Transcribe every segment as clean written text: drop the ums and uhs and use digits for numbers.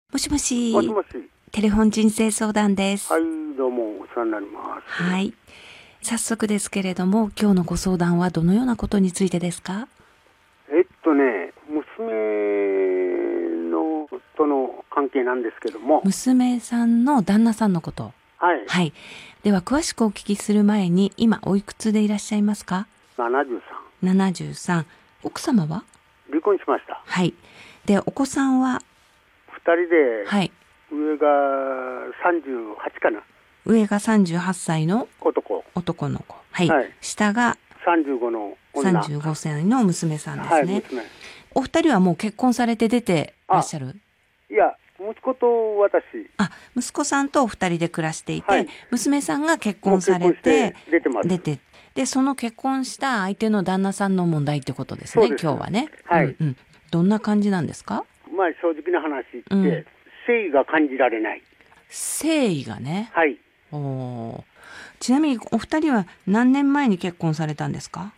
もしもし。 もしもし。 テレフォン人生相談です。 はい、どうもお世話になります。 はい。早速ですけれども、今日のご相談はどのようなことについてですか？ 娘のとの関係なんですけども。 娘さんの旦那さんのこと。 はい。 はい。では詳しくお聞きする前に、今おいくつでいらっしゃいますか 73。 73。奥様は？ 離婚しました。 はい。で、お子さんは 2人で、 はい。 上が38かな。 上が38歳の男の子。はい。 はい、 下が 35の女。 35歳の娘さんですね。 はい、娘。 お二人はもう結婚されて出てらっしゃる？ いや、息子と私。 息子さんとお二人で暮らしていて、 はい、 娘さんが結婚されて出てます。 で、その結婚した相手の旦那さんの問題ってことですね。今日はね。 はい。 どんな感じなんですか？ まあ正直な話言って、誠意が感じられない。 誠意がね。 はい。 ちなみにお二人は何年前に結婚されたんですか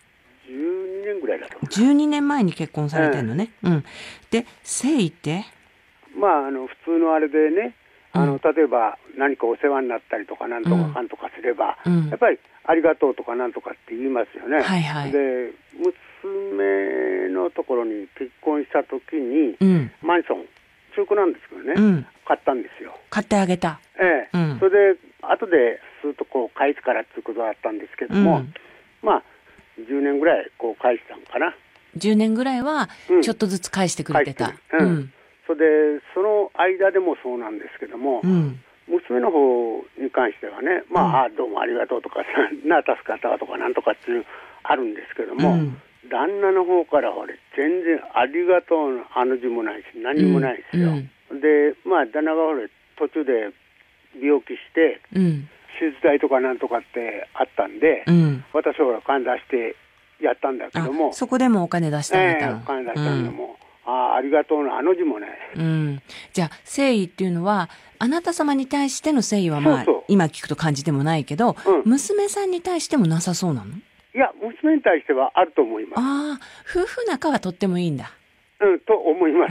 ？12年ぐらいだと思う。 12年前に結婚されてるのね。で、誠意ってまあ普通のあれでね、例えば何かお世話になったりとかなんとかかんとかすれば、やっぱりありがとうとかなんとかって言いますよね。 はいはい。 で、娘のところに結婚した時に、マンション中古なんですけどね、買ったんですよ。 買ってあげた。 それで後でスーッとこう返すからっていうことだったんですけども、まあ10年ぐらいこう返したのかな。 10年ぐらいはちょっとずつ返してくれてた。 それでその間でもそうなんですけども、娘の方に関してはね、まあ、どうもありがとうとかな助かったとかなんとかっていうあるんですけども、旦那の方から俺全然ありがとうの字もないし何もないですよ。でまあ旦那が俺途中で病気して、手術代とかなんとかってあったんで、私は金出してやったんだけども、 そこでもお金出してあげたの。 お金出したんでも、ありがとうの字もない。 じゃあ誠意っていうのはあなた様に対しての誠意は今聞くと感じてもないけど、娘さんに対してもなさそうなの？ いや、娘に対してはあると思います。 夫婦仲はとってもいいんだ。 と思います。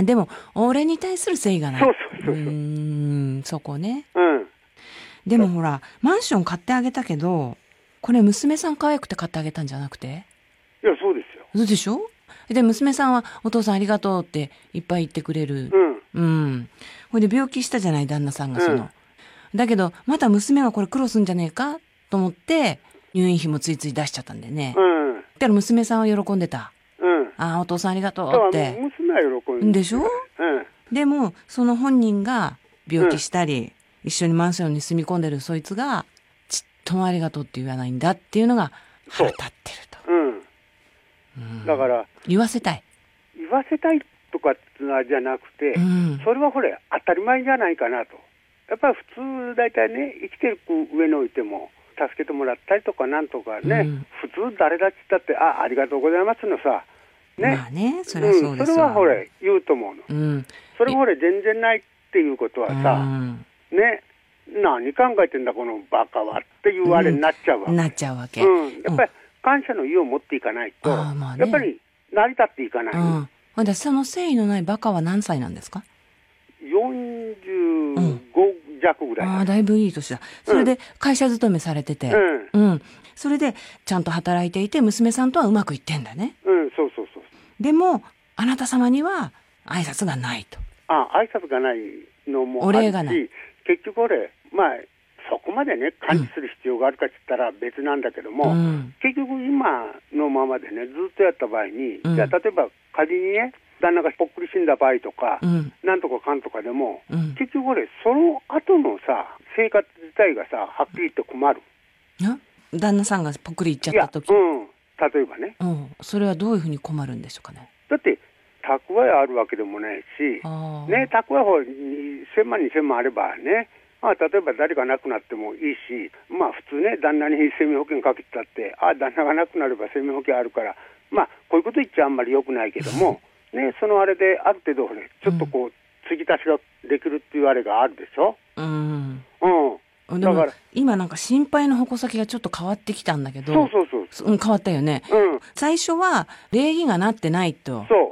でも俺に対する誠意がない。 そうそこね。でもほらマンション買ってあげたけど、これ娘さん可愛くて買ってあげたんじゃなくて？ いや、そうですよ。 そうでしょ？で娘さんはお父さんありがとうっていっぱい言ってくれる。ほいで病気したじゃない、旦那さんがだけどまた娘がこれ苦労すんじゃねえかと思って入院費もついつい出しちゃったんでね。だから娘さんは喜んでた。お父さんありがとうって。 娘は喜んで。 でしょ？でもその本人が病気したり、一緒にマンションに住み込んでるそいつがちっともありがとうって言わないんだっていうのが腹立ってると。 だから言わせたいとかっていうのじゃなくて、それはこれ当たり前じゃないかなと。やっぱり普通大体ね、生きてる上においても助けてもらったりとかなんとかね、普通誰だっつったってありがとうございますのさね。 まあね、それはそうですわ。 それはほれ言うと思うの。それほれ全然ないっていうことはさ、ね、何考えてんだこのバカはっていうあれになっちゃうわけ。 なっちゃうわけ。 やっぱり感謝の意を持っていかないと、やっぱり成り立っていかない。 その誠意のないバカは何歳なんですか ？45弱ぐらい。 だいぶいい年だ。それで会社勤めされてて、それでちゃんと働いていて娘さんとはうまくいってんだね。 そう。 でもあなた様には挨拶がないと。 挨拶がないのもあるし、お礼がない。結局俺そこまでね感知する必要があるかって言ったら別なんだけども、結局今のままでねずっとやった場合に、じゃあ例えば仮にね旦那がぽっくり死んだ場合とか、なんとかかんとかでも、結局俺その後のさ生活自体がさはっきり言って困る。 旦那さんがぽっくりいっちゃった時、 例えばね、 それはどういうふうに困るんでしょうかね。 だって蓄えあるわけでもないし、蓄え法1000万2000万あればね、例えば誰が亡くなってもいいし、普通ね旦那に生命保険かけてたって旦那が亡くなれば生命保険あるから、こういうこと言っちゃあんまり良くないけどもね、そのあれである程度ちょっとこう継ぎ足しができるっていうあれがあるでしょ。 でも今なんか心配の矛先がちょっと変わってきたんだけど。変わったよね。最初は礼儀がなってないと。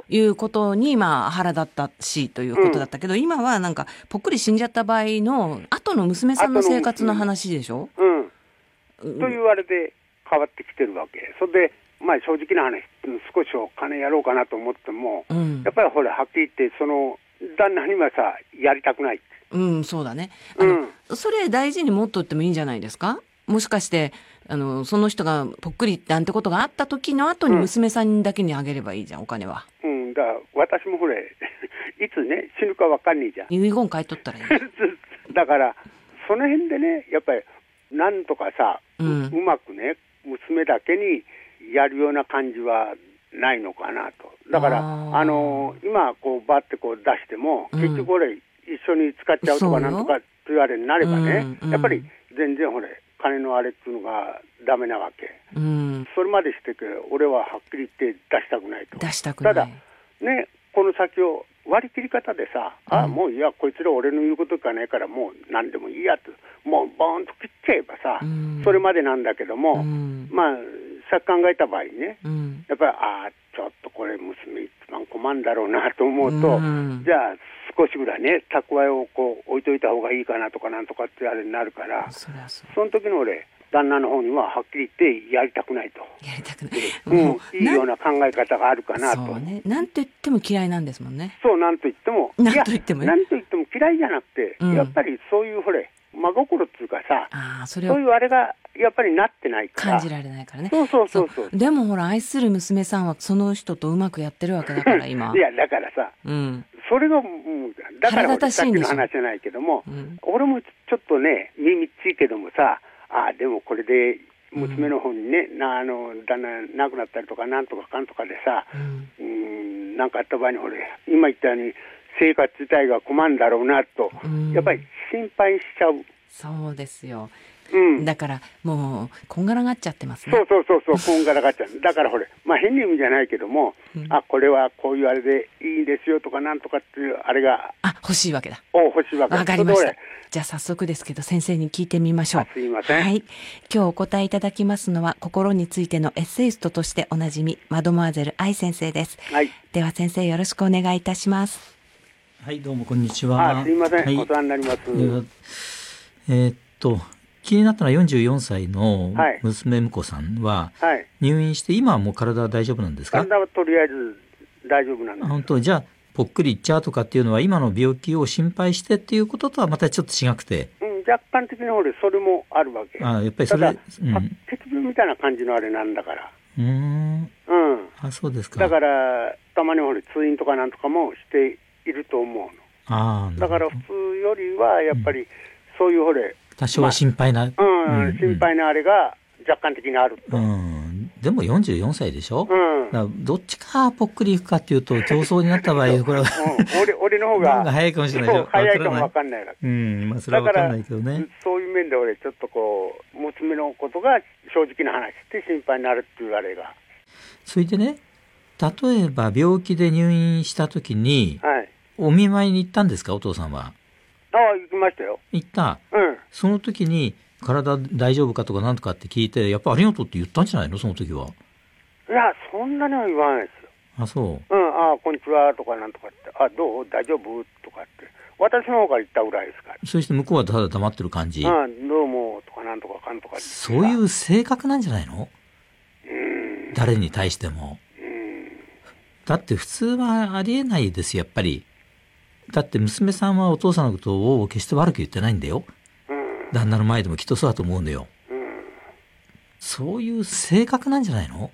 いうことに、腹立ったしということだったけど、今はなんか、ぽっくり死んじゃった場合の、後の娘さんの生活の話でしょ？ というあれで変わってきてるわけ。それで、正直な話、少しお金やろうかなと思っても、やっぱりほら、はっきり言って、その、旦那にはさ、やりたくない。 そうだね。それ大事に持っとってもいいんじゃないですか？もしかして、その人がぽっくりなんてことがあった時の後に娘さんだけにあげればいいじゃん、お金は。 だから私もほれ、いつね、死ぬか分かんねえじゃん。 遺言書いとったらいい。 だから、その辺でね、やっぱり、なんとかさ、うまくね、娘だけにやるような感じはないのかなと。だから、今、こう、バッてこう出しても、結局俺、一緒に使っちゃうとかなんとかって言われになればね、やっぱり全然ほれ、金のあれっていうのがダメなわけ。それまでしてけ俺ははっきり言って出したくないと。 出したくない。 ただ、ね、この先を割り切り方でさ、もういや、こいつら俺の言うことかねえから、もう何でもいいやと、もうボーンと切っちゃえばさ、それまでなんだけども、さっき考えた場合ね、やっぱり、ちょっとこれ娘一番困るんだろうなと思うと、じゃあ少しぐらいね、蓄えをこう置いといた方がいいかなとかなんとかってあれになるから、その時の俺、旦那の方にははっきり言ってやりたくないと。 やりたくない。 いいような考え方があるかなと。 そうね。なんと言っても嫌いなんですもんね。 そう、なんと言っても。 なんと言っても嫌いじゃなくて、やっぱりそういうほれ、真心っていうかさ、 そういうあれがやっぱりなってないから。 感じられないからね。 そう。 でもほら、愛する娘さんはその人とうまくやってるわけだから、今。 いや、だからさ、それが、だからさっきの話じゃないけども、俺もちょっとね、耳っちいけどもさ、でもこれで娘の方にね、旦那亡くなったりとかなんとかかんとかでさ、なんかあった場合に俺、今言ったように生活自体が困るんだろうなと、やっぱり心配しちゃう。 そうですよ。だからもうこんがらがっちゃってますね。 そうこんがらがっちゃう。だからほれ、変な意味じゃないけども、これはこういうあれでいいんですよとかなんとかっていうあれが欲しいわけだ。 欲しいわけだ。 わかりました。じゃあ早速ですけど先生に聞いてみましょう。 すいません。 はい。今日お答えいただきますのは心についてのエッセイストとしておなじみマドモアゼル愛先生です。はい。では先生よろしくお願いいたします。 はい、どうもこんにちは。 すいません、お世話になります。 気になったのは44歳の娘婿さんは入院して今はもう体は大丈夫なんですか？ 体はとりあえず大丈夫なんです。 本当？じゃあぽっくりいっちゃうとかっていうのは今の病気を心配してっていうこととはまたちょっと違くて、 若干的にそれもあるわけ。 やっぱりそれ、 白血病みたいな感じのあれなんだから。 そうですか。 だからたまに通院とかなんとかもしていると思うの。だから普通よりはやっぱりそういう多少は心配な、 心配なあれが若干的にあると。 でも44歳でしょ、どっちかぽっくりいくかっていうと競争になった場合これは俺の方が早いかもしれない。 早いかも分かんないそれは分かんないけどね。 そういう面で俺ちょっとこう娘のことが正直な話って心配になるっていうあれが。 それでね、例えば病気で入院した時に、お見舞いに行ったんですか、お父さんは？ 行きましたよ。 行った。その時に体大丈夫かとかなんとかって聞いて、やっぱありがとうって言ったんじゃないの、その時は？ いや、そんなには言わないですよ。 そう。 こんにちはとかなんとかって、どう大丈夫とかって、私の方から言ったぐらいですから。 そして向こうはただ黙ってる感じ。 どうもとかなんとかかんとか。 そういう性格なんじゃないの？誰に対しても。だって普通はありえないですよ、やっぱり。だって娘さんはお父さんのことを決して悪く言ってないんだよ。旦那の前でもきっとそうだと思うんだよ。そういう性格なんじゃないの？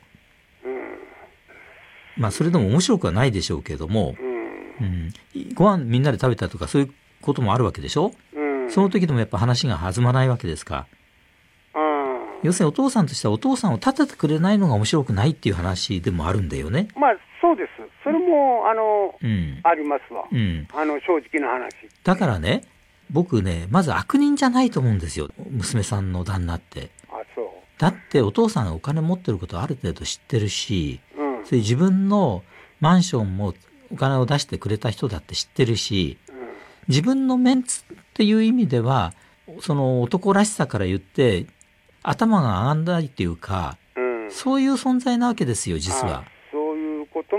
それでも面白くはないでしょうけれども、ご飯みんなで食べたとかそういうこともあるわけでしょ。その時でもやっぱ話が弾まないわけですか。要するにお父さんとしてはお父さんを立ててくれないのが面白くないっていう話でもあるんだよね。 そうです。それもありますわ。正直な話。 だからね、僕ね、まず悪人じゃないと思うんですよ、娘さんの旦那って。だってお父さんがお金持ってることはある程度知ってるし、それ自分のマンションもお金を出してくれた人だって知ってるし、自分のメンツっていう意味ではその男らしさから言って頭が上がんないっていうか、そういう存在なわけですよ、実は。 そういうことも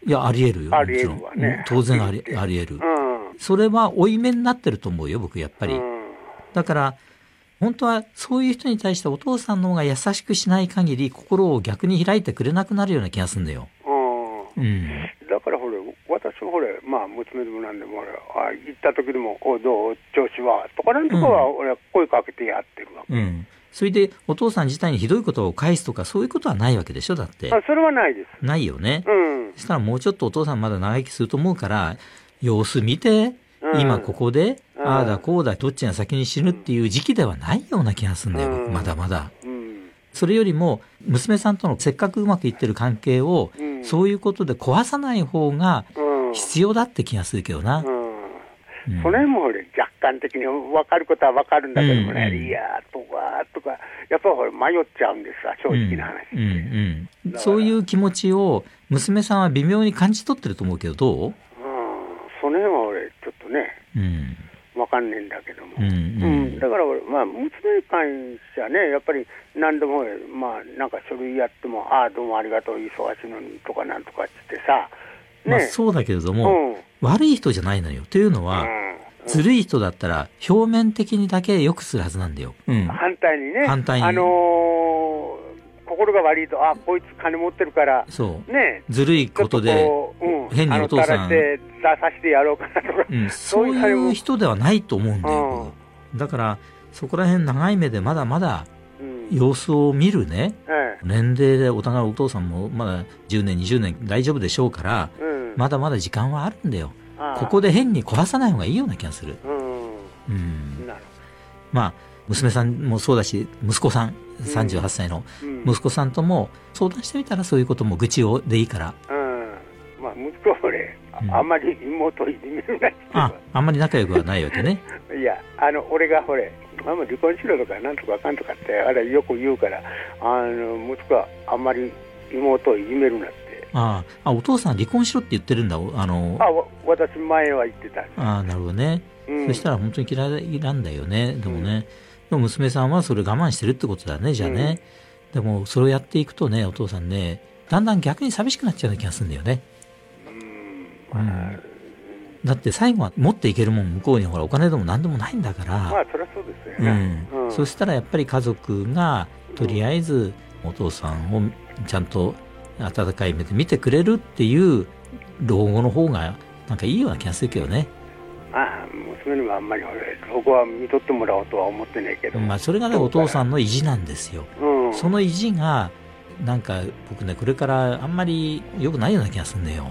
いや、あり得るよ。 あり得るわね。 当然あり得る。それは負い目になってると思うよ、僕、やっぱり。だから、本当はそういう人に対してお父さんの方が優しくしない限り、心を逆に開いてくれなくなるような気がするんだよ。 だから私も娘でもなんでも行った時でも、どう調子はとかなんとかは俺は声かけてやってるわけ。 それでお父さん自体にひどいことを返すとかそういうことはないわけでしょ、だって。 それはないです。 ないよね。そしたらもうちょっとお父さんまだ長生きすると思うから、様子見て、今ここで、ああだこうだ、どっちが先に死ぬっていう時期ではないような気がするんだよ、まだまだ。それよりも、娘さんとのせっかくうまくいってる関係を、そういうことで壊さない方が必要だって気がするけどな。 それも若干的に分かることは分かるんだけどもね、いやとか、やっぱり迷っちゃうんですわ、正直な話。 そういう気持ちを娘さんは微妙に感じ取ってると思うけど、どう？ その辺は俺ちょっとね、分かんねえんだけども。だから俺、娘に関してはね、やっぱり何でも、なんか書類やっても、どうもありがとう、忙しいのにとかなんとかってさ、 そうだけれども、悪い人じゃないのよ。というのは、ずるい人だったら表面的にだけ良くするはずなんだよ。 反対にね。心が悪いと、こいつ金持ってるから、 ずるいことで、変にお父さん出させてやろうかなとか、 そういう人ではないと思うんだよ。だからそこら辺長い目でまだまだ様子を見るね、年齢でお互いお父さんもまだ10年20年大丈夫でしょうから、まだまだ時間はあるんだよ。ここで変に壊さない方がいいような気がする。娘さんもそうだし、息子さん38歳の息子さんとも相談してみたら、そういうことも愚痴をでいいから。 息子は俺、あんまり妹をいじめるなって。 あんまり仲良くはないわけね。 いや、俺が離婚しろとかなんとかかんとかってよく言うから、息子はあんまり妹をいじめるなって。 お父さん離婚しろって言ってるんだ。 私前は言ってた。 なるほどね。そしたら本当に嫌いなんだよね。でもね、でも娘さんはそれ我慢してるってことだね、じゃあね。でもそれをやっていくとね、お父さんね、だんだん逆に寂しくなっちゃうような気がするんだよね。だって最後は持っていけるもん、向こうにお金でも何でもないんだから。 そりゃそうですよね。 そしたらやっぱり家族がとりあえずお父さんをちゃんと温かい目で見てくれるっていう老後の方がなんかいいような気がするけどね。 娘にもあんまり老後は見とってもらおうとは思ってないけど、 それがね、お父さんの意地なんですよ。その意地がなんか僕ね、これからあんまり良くないような気がするんだよ。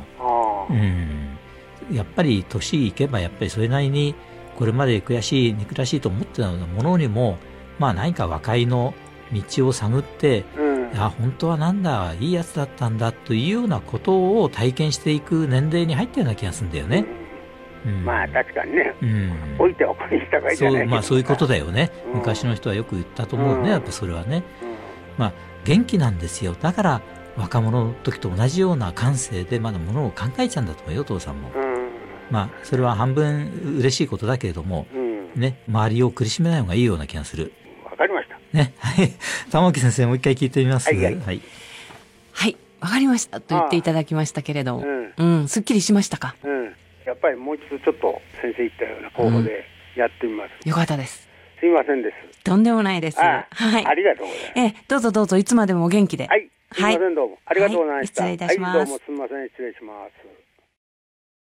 やっぱり年いけばやっぱりそれなりにこれまで悔しい憎らしいと思ってたようなものにも、何か和解の道を探って、本当はなんだいいやつだったんだというようなことを体験していく年齢に入ったような気がするんだよね。 確かにね、置いておくに従いじゃないけど、 そういうことだよね。昔の人はよく言ったと思うね、やっぱそれはね。元気なんですよ。だから若者の時と同じような感性でまだものを考えちゃうんだと思うよ、お父さんも。それは半分嬉しいことだけれども、周りを苦しめない方がいいような気がする。 わかりました。 玉置先生、もう一回聞いてみます。 はい、わかりましたと言っていただきましたけれど、すっきりしましたか？ やっぱりもう一度ちょっと先生言ったような方法でやってみます。 よかったです。 すいませんです。 とんでもないです。 ありがとうございます。 どうぞどうぞ、いつまでもお元気で。 すいません、どうもありがとうございました。 失礼いたします。 どうもすみません、失礼します。